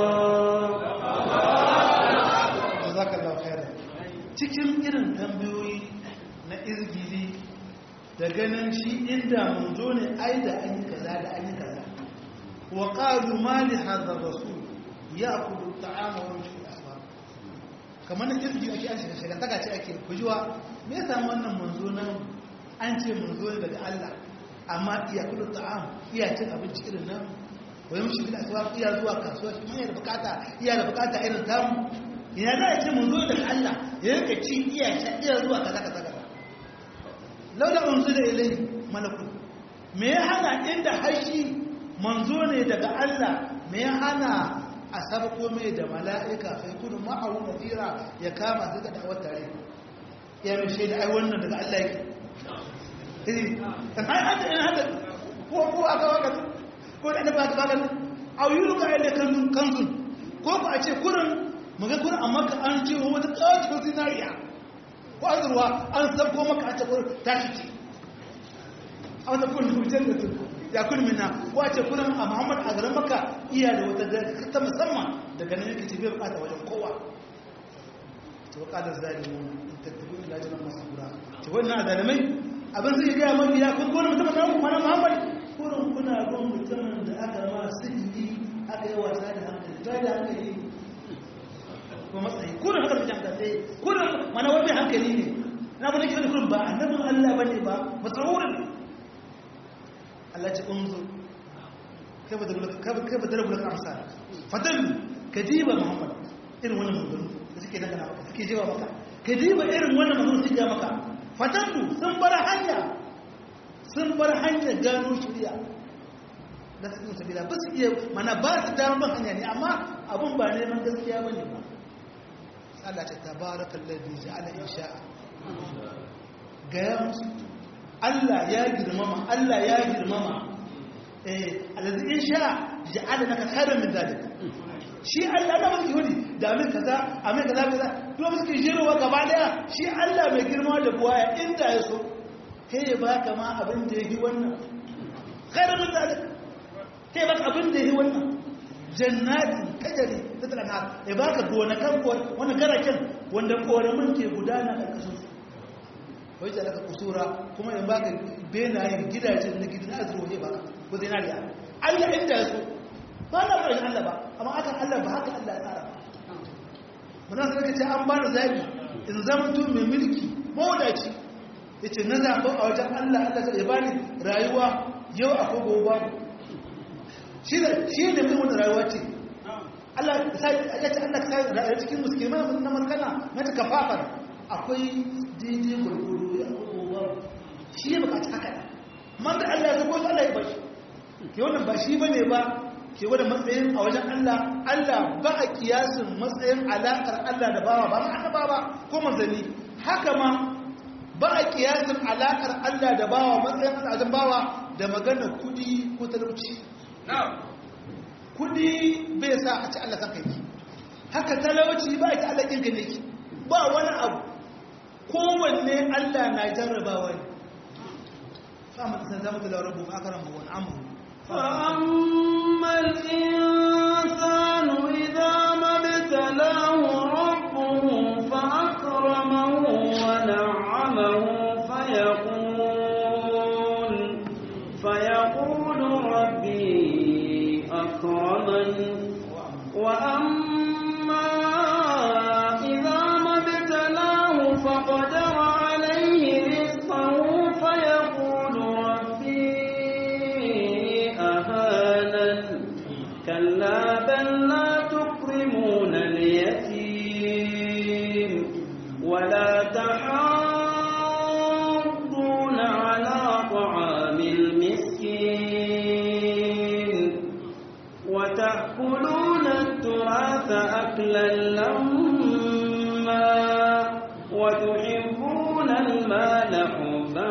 jazakallahu khairan cikin irin tambayoyi na izgili da ganin shi inda mun zo ne ai da an yi kaza da an yi kaza wa qalu ma li hadha rasul ya'kulu ta'ama wa yamshi fil aswaq kamar izgili ake an shiga daga ce ake kujuwa me yasa wannan manzo nan an ce manzo ne daga Allah amma iya kullu ta'am iya cin abinci irin nan wa yamshi fil aswaq iya zuwa kasuwa shi mai da bukata irin tamu ina za a ce mun zo daga Allah ya yanka ci iya sha iya zuwa kaza kaza kaza laula unzila ilayhi malaku me ya hana inda hashi manzo ne daga Allah me ya hana a sabko mai da mala'ika sai kudu ma'awu nadira ya kama su da dawar tare ya mai shaida ai wannan daga Allah yake hada ko aka waka ko da ba ka baka a yi ruka yadda kansu ko ku a ce kurin maga kurin amma ka an ce wata ƙarfin zinariya ko an zurwa an sabko maka a ce kurin tashi ce a wata kurin hujjar da su ya kulmina ko a ce kurin a muhammad a garin maka iya da wata ta musamman daga nan yake ce bai bukata wajen kowa ta wakalar zalimu in tattabi ila jiran masu kura ta wannan zalimai abin zai gaya mafi ya kun gona mutum na kuma na muhammad kurin kuna gon mutumin da aka ma sirri aka yi wasa da hankali ta da hankali ko matsayi kurin haka da hankali kurin mana wani hankali ne na bane kira da kurin ba annabin allah ba ne ba masaurin Allah ce unzur kai ba da rabu da amsa fatan ka diba muhammad irin wannan magana da suke daga maka suke jewa maka ka diba irin wannan magana suke maka fatan sun bar hanya gano shari'a da su sabila ba su iya mana ba su damar hanya ne amma abun ba neman gaskiya bane ba Allah ce tabarakallazi ja'ala insha'a ga musu Allah ya girmama alazi in sha ja'ala naka khairan min zalik shi Allah da muke hudi da amin kaza to muke jirowa gaba daya shi Allah mai girma da buwaya inda ya so kai ya baka ma abin da yake wannan khairan min zalik kai baka abin da yake wannan jannatin kajari tatlana ya baka gonakan wannan garaken wanda koramin ke gudana a kasan su wai da daga kusura kuma in baka benayen gidajen na gidan azuru ne baka ko zinariya Allah inda ya so ba na ba Allah ba amma akan Allah ba haka Allah ya tsara mun san kace an ba da zabi in zama to mai mulki mawadaci yace na zaba a wajen Allah ya bani rayuwa yau akwai gobe babu shi ne mai wannan rayuwa ce Allah sai ya ce Allah sai rayuwa cikin musulmai na markana na ta kafafar akwai daidai gurgudu ya gobe shi ya bukaci haka man da Allah ya zabo Allah ya bashi ke wannan ba shi bane ba ke wanda matsayin a wajen Allah ba a kiyasin matsayin alakar Allah da bawa ba annaba ba ko manzanni haka ma ba a kiyasin alakar Allah da bawa matsayin al'adun bawa da magana kudi ko talauci kudi bai sa a ci Allah kanka yake haka talauci ba a ci Allah kinka ne ki ba wani abu kowanne Allah na jarrabawa ne فأما الإنسان زمت له ربه أكرمه ونعمه فأما الإنسان إذا ما ابتلاه ربه فأكرمه ونعمه فيقول ربي أكرمن وأما إذا ما ابتلاه فقدر عليه رزقه كلا بل لا تكرمون اليتيم ولا تحاضون على طعام المسكين وتأكلون التراث أكلا لما وتحبون المال حبا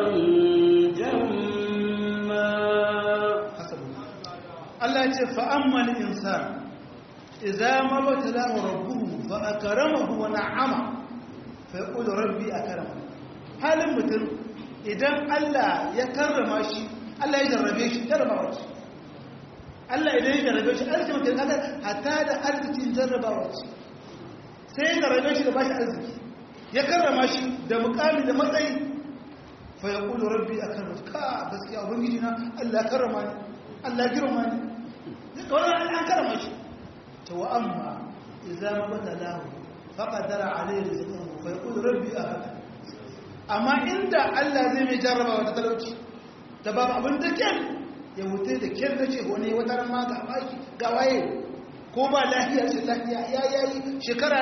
Allah ce fa'amman insan iza mabata lahu rabbuhu fa akramahu wa na'ama fa yaqulu rabbi akraman halin mutum idan Allah ya karrama shi Allah ya jarrabe shi jarrabawa ce Allah idan ya jarrabe shi arzikin mutum kaga hatta da arzikin jarrabawa ce sai ya jarrabe shi da bashi arziki ya karrama shi da mukami da matsayi fa yaqulu rabbi akraman ka gaskiya ubangiji na Allah karrama ni Allah girma ni kawai an karama shi to wa amma idza ma batalahu faqadara alayhi rizqahu fa yaqulu rabbi ahad amma inda Allah zai mai jarraba wata talauci da babu abin da kyan ya wuce da kyan nace wani wata ran ma ga baki ga waye ko ba lafiya ce lafiya yayi shekara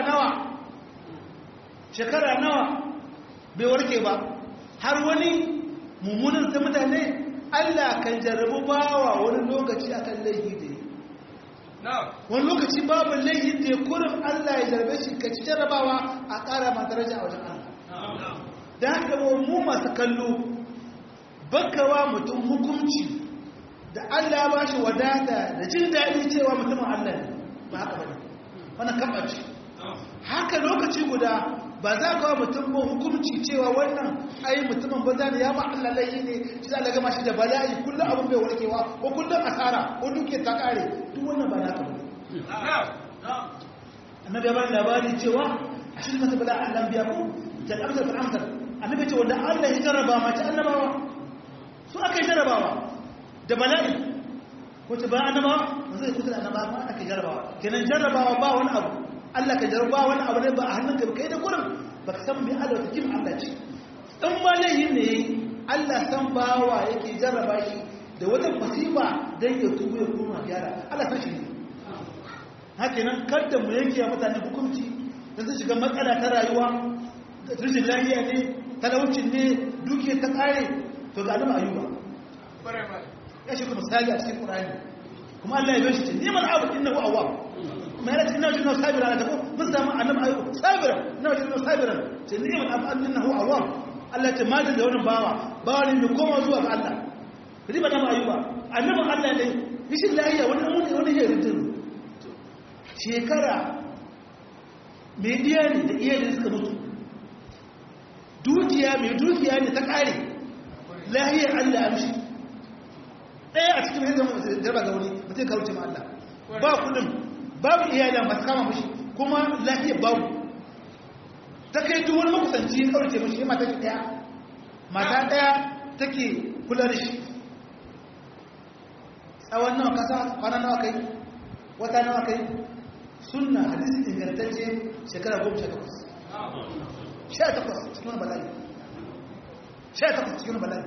nawa bai warke ba har wani mummunan ta mutane Allah kan jarrabu bawa wani lokaci akan laifi da yi wani lokaci babu laifi da ya kurin Allah ya jarrabe shi ka ci jarrabawa a ƙara ma daraja a wajen Allah da haka mu masu kallo bakawa mutum hukunci da Allah ya bashi wadata da jin daɗi cewa mutumin Allah ne ba haka bane wannan kabaci haka lokaci guda ba za ka wa mutum ko hukunci cewa wannan ai mutumin banza ne ya ba Allah laifi ne shi za a gama shi da bala'i kullum abin bai warkewa ko kullum asara ko duke ta kare duk wannan ba naka bane annabi ya ba labari cewa a shi masa bala'i Allah biya ku da amsar fil amsar annabi ce wanda Allah ya jarraba mace annabawa su aka yi jarrabawa da bala'i ko ta ba annabawa zai kuta annabawa ma aka jarrabawa kenan jarrabawa ba wani abu Allah ka jarraba wani abu ne ba a hannunka kai da gurin ba ka san mai Allah ta kim Allah ce dan ba laihin ne Allah san bawa yake jarraba shi da wata musiba dan ya tubu ya koma gyara Allah san shi ne haka nan kada mu yanke wa mutane hukunci dan su shiga matsala ta rayuwa rashin lafiya ne talaucin ne duke ta kare to ga Adam Ayuba ya shi kuma misali a cikin Qur'ani kuma Allah ya bashi ce ni'mal abd innahu awwab ما يلت إنه جنه صابرا أنا تقول بس ما أنا أيوب صابرا إنه جنه صابرا تنيم الأب إنه عوام الله تماد اللي هون باوا إنه كم وزوا الله كذي بدنا ما أيوب أنا ما الله لي إيش اللي هي وانا هي ردنا شكرا ميدياني ده إيه اللي سكبوت دوتيا ميدوتيا نتكاري لا هي الله أمشي لا أتكلم هذا دربا قولي متى كاوتي مع الله باو كلهم babu iyalin ba su kama mashi kuma lafiya babu ta kai duwar makusanci ya kaurace mashi ya mata daya take kula da shi tsawon nawa kasa kwana nawa kai wata nawa kai sunna hadisi ingantacce shekara 18 cikin bala'i 18 cikin bala'i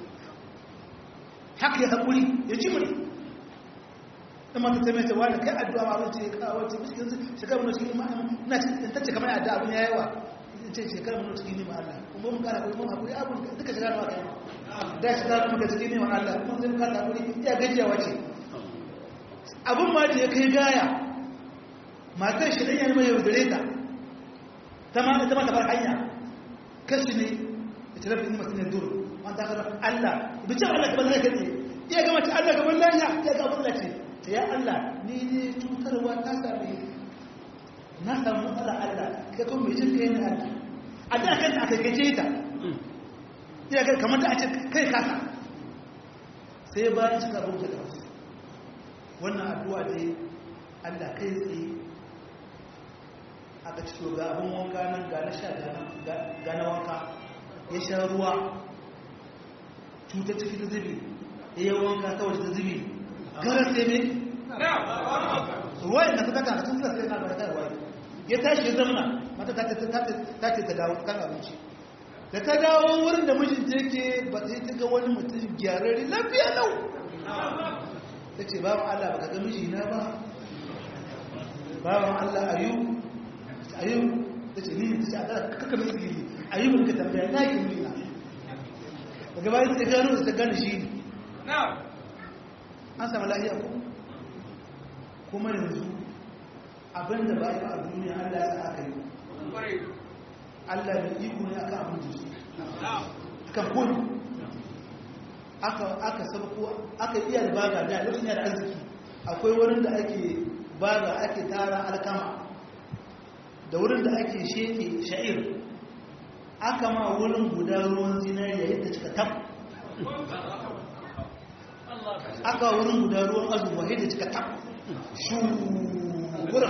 haka ya haƙuri ya ci muri amma ta taimata wani kai addu'a ma wacce ya kawo wacce biskin shekarar mun cikin ma'ana ina cikin tace kamar addu'a abin ya yawa in ce shekarar mun cikin neman Allah kuma mun kara kuma hakuri abin duka shekarar ma kai da shekarar mun cikin neman Allah kuma sai mun kara hakuri iya gajiya wace abin ma da ya kai gaya matar shi dan yana mai yaudare ta ta ma ta bar hanya kashi ne ita rabbi ni masin dur wanda ka Allah bi ce Allah kamar zai kai iya ga mace Allah kamar lafiya iya ga abin da ce ya Allah ni ne cutarwa ta same na samu matsala Allah kai kuma mai jin kai ne Allah a da kan aka gaje ta ya ga kamar da a ce kai kasa sai bayan shi ka rubuta da wasu wannan addu'a dai Allah kai tsaye aka ci ga abin wanka nan ga na sha ga na wanka ya sha ruwa cutar ciki ta zubi ya yi wanka ta waje ta zubi garar sai ne ruwayen na suka kanta sun sai na barata ruwaye ya tashi ya zamna mata ta ce ta dawo kan abinci da ta dawo wurin da mijinta yake ba sai ta ga wani mutum gyararri lafiya lau ta ce bawan Allah ba ka ga mijina ba bawan Allah ayu ta ce ni ta ce a ɗara kaka mai tsiri ayu ka tambaya na yi mijina daga bayan ta gano ta gane shi ne an samu lafiya ko kuma yanzu abinda ba yi a duniya Allah ya sa aka yi Allah da iko ne aka abin da su aka kone aka sabko aka iya da baga da lokacin da arziki akwai wurin da ake baga ake tara alkama da wurin da ake sheke sha'ir aka ma wurin guda ruwan zinariya yadda cika tab aka wurin guda ruwan azurwa yadda cika tab shu wurin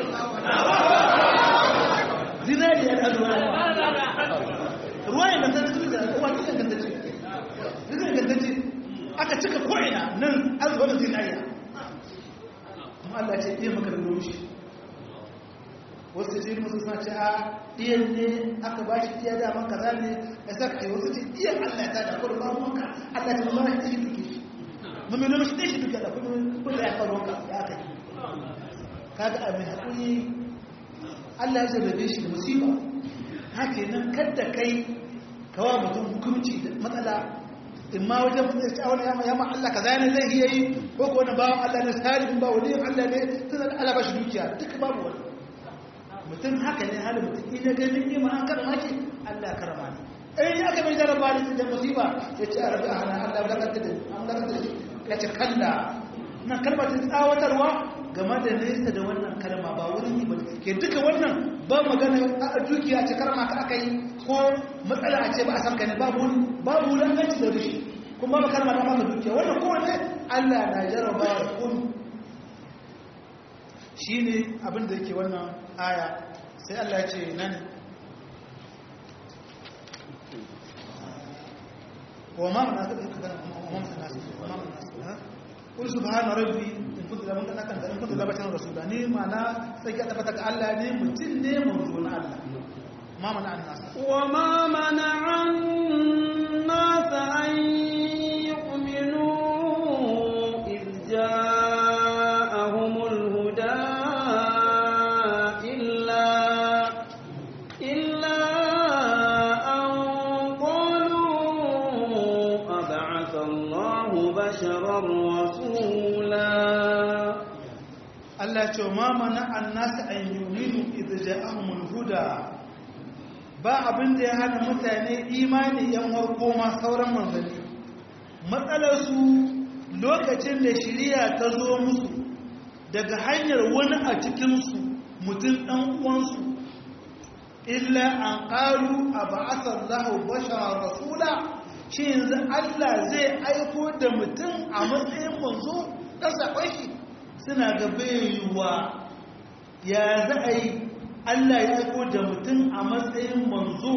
zinariya da azurwa ruwa ya gantacce cikin da kuma cikin gantacce cikin gantacce aka cika ko'ina nan azurwa da zinariya kuma Allah ce iya maka da rushi wasu ce musu suna ce a iyan ne aka ba shi iya daman kaza ne ya sa ka yi wasu ce iyan Allah ya tada kwallo ba wanka Allah ce mamma shi ɗaya duke shi mamma noma shi ɗaya shi duke da kuma ya kwallo wanka ya aka yi kaga a mai haƙuri Allah ya zarrabe shi da musiba haka nan kadda kai kawa mutum hukumci da matsala in ma wajen mutsarci a wani yamma Allah kaza ne zai iya yi ko ko wani bawan Allah ne salibin ba wani Allah ne tun da Allah ba shi dukiya duka babu wani mutum haka ne halin mutum ina ganin ima an karama ki Allah karama ne in aka mai jaraba da musiba ya ce a rabi a hannun Allah wadatar da an wadatar da shi ya ce kalla nan kalma ta tsawatarwa game da nesa da wannan kalma ba wurin yi ba ke duka wannan ba magana a dukiya ce karma ka aka yi ko matsala a ce ba a san ka ne babu wulanganci da rishi kuma ba kalma ta maka dukiya wannan kowane Allah na jaraba kun shi ne abinda yake wannan aya sai Allah ya ce nan wa ma mana قل سبحان ربي إن كنت لبشرا رسولا ني معنى سيكي أتفتك الله ني متن ني منزون الله ما منع الناس وما منع الناس أن يؤمنوا إذ جاءهم الهدى إلا أن قالوا أبعث الله بشرا Allah ce ma mana annasa an yuminu idza ja'ahumul huda ba abin da ya hana mutane imani yan warko ma sauran manzanni matsalar su lokacin da shari'a ta zo musu daga hanyar wani a cikin su mutum dan uwan su illa an qalu ab'atha Allahu bashara rasula shi yanzu Allah zai aiko da mutum a matsayin manzo da sakon shi suna ga baiwa ya za a yi Allah ya aiko da mutum a matsayin manzo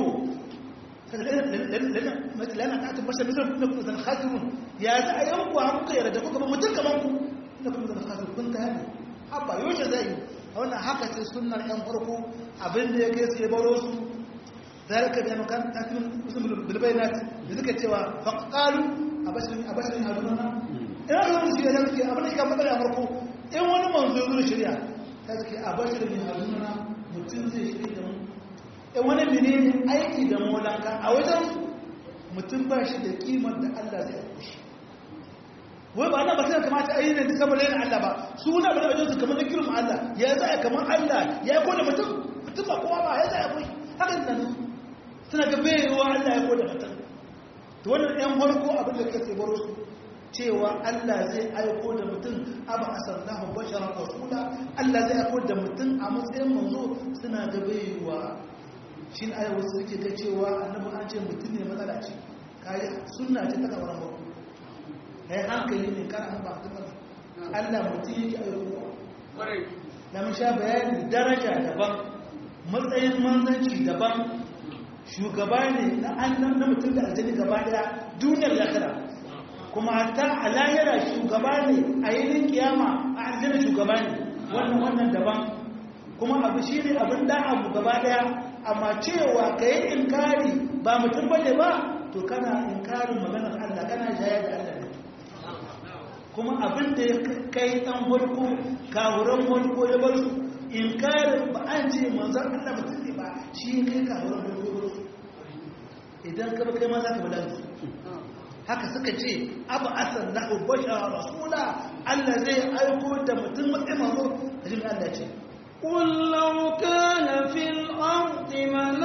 lana ta tabbata misal kuna kuma zan khasirun ya za a yanku a kuka yarda kuka ba mutum kamar ku na kuma zan khasirun kun ta ne abba yaushe zai yi a wannan haka ce sunnar yan farko abinda ya kai su ya baro su zalika bi makan takin usul bil bayinat da suka cewa faqalu abashirin haduna ina ga musu ya zalike abin da ka matsala farko in wani manzo zuwa shari'a ta suke abashirin haduna mutum zai shirya da mu in wani menene aiki da molanka a wajen mutum ba shi da kimar da Allah zai aiko shi wai ba na ba sai kamata ayi ne duka bale Allah ba su na bane wajen su kamar da girman Allah ya zai kamar Allah ya aiko da mutum ba kowa ba ya zai aiko shi hakan nan suna ga bayewa Allah ya aiko da mutum to wannan ɗan farko abin da kake baro su cewa Allah zai aiko da mutum aba asallahu basharan rasula Allah zai aiko da mutum a matsayin manzo suna ga bayewa shin ayi wasu suke ga cewa annabi an ce mutum ne matsala ce kai sunna ce ta kawaran ba kai hankali ne kan an ba mutum Allah mutum yake aiko da mun sha bayani daraja daban matsayin manzanci daban shugaba ne na annan na mutum da aljani gaba daya duniyar lakara kuma hatta a lahira shugaba ne a yinin kiyama a aljanna shugaba ne wannan daban kuma abu shi ne abin da abu gaba daya amma cewa ka yi inkari ba mutum bane ba to kana inkarin maganar Allah kana jaya da Allah ne kuma abin da ya kai dan farko kawuran farko ya bar su inkarin ba an ce manzon Allah mutum ne ba shi kai kawuran farko idan ka ba kai ma za ka bada su haka suka ce abu asal lahu bashara rasula Allah zai aiko da mutum matsayin manzo ajin Allah ce qul law kana fil ardi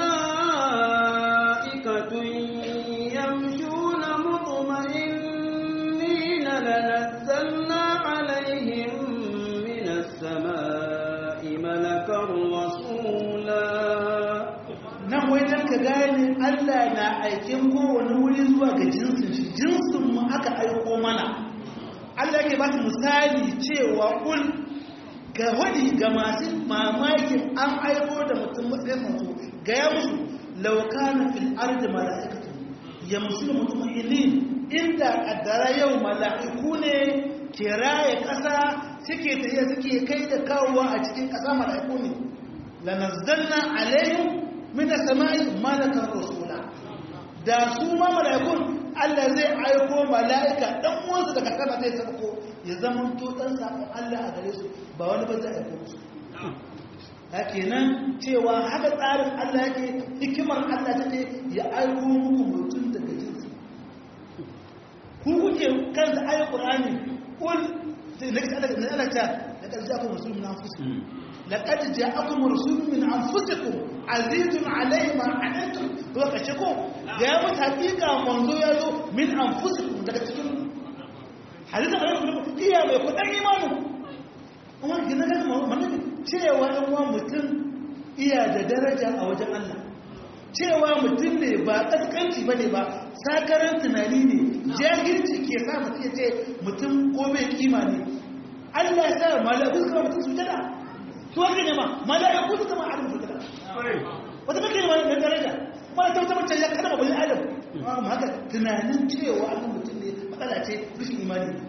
malaikatun yamshuna mutma'innina lanazzalna alaihim minas samai malakan rasula nan wai dan ka gane Allah na aikin kowane wuri zuwa ga jinsin shi jinsin mu aka aiko mana Allah yake ba misali cewa kul ga wani ga masu mamakin an aiko da mutum matsayin manzo ga ya musu law kana fil ardi malaikatu yamsul mutmainin inda kaddara yau malaiku ne kiraye kasa suke tafiya suke kai da kawowa a cikin kasa malaiku ne lanazzalna alaihim min as-sama'i malakan rasula da su ma malaikun Allah zai aiko malaika dan uwansu daga sama zai sauko ya zama to dan sakon Allah a gare su ba wani ba zai aiko musu hakenan cewa haka tsarin Allah yake hikimar Allah take ya aiko muku mutum daga jinsi ku kuke kan ayat Qur'ani kul لقد جاءكم رسول من أنفسكم عزيز عليه ما عنتم وكشكو جاء حقيقة منذ يزو من أنفسكم daga cikin halittar ayyukan iya mai kudin imanu kuma gina ga manufin cewa ɗan wa mutum iya da daraja a wajen Allah cewa mutum ne ba ƙasƙanci ba ne ba sakarar tunani ne jahilci ke sa mutum ya ce mutum ko mai kima ne Allah ya sa mala'iku suka mutum su jada to haka ne ma mala'iku suka ma adam su jada wata kake ne mai daraja kuma ta wata mace ya kada babban adam amma haka tunanin cewa an mutum ne matsala ce bishin imani ne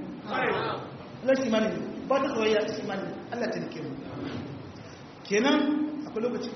Allah imani ne ba ta soyayya ta imani Allah ta nake mu kenan akwai lokaci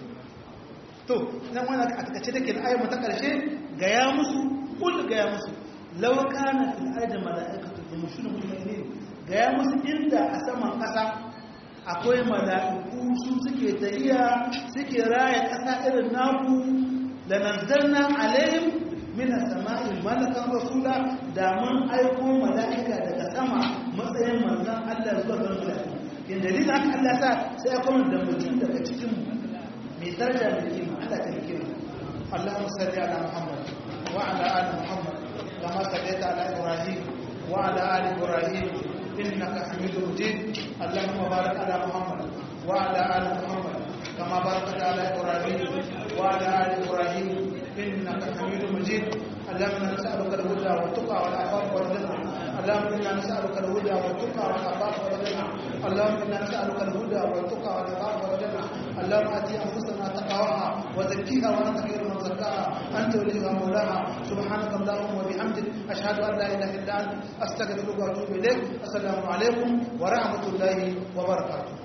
to nan wani a takace take da ayyama ta karshe ga ya musu kul ga ya musu law kana fil ardi malaikatu yamshuna mutmainin ga ya musu inda a saman kasa akwai malaiku su suke tafiya suke raya kasa irin naku da nazzalna alaihim min as-sama'i malakan rasula da mun aiko malaika daga sama matsayin manzon Allah zuwa ga malaiku in dalilin haka Allah sa sai ya kuma da mutum daga cikin mu mai daraja da kima Allah ta kima Allahumma salli ala Muhammad wa ala ali Muhammad kama sallaita ala Ibrahim wa ala ali Ibrahim innaka Hamidum Majid Allahumma barik ala Muhammad wa ala ali Muhammad kama barakta ala Ibrahim wa ala ali Ibrahim innaka Hamidum Majid اللهم انا نسالك الهدى والتقى والعفاف والغنى اللهم انا نسالك الهدى والتقى والعفاف والغنى اللهم انا نسالك الهدى والتقى والعفاف والغنى اللهم اتي انفسنا تقواها وزكيها وانت خير من زكاها انت وليها مولاها سبحانك اللهم وبحمدك اشهد ان لا اله الا انت استغفرك واتوب اليك السلام عليكم ورحمه الله وبركاته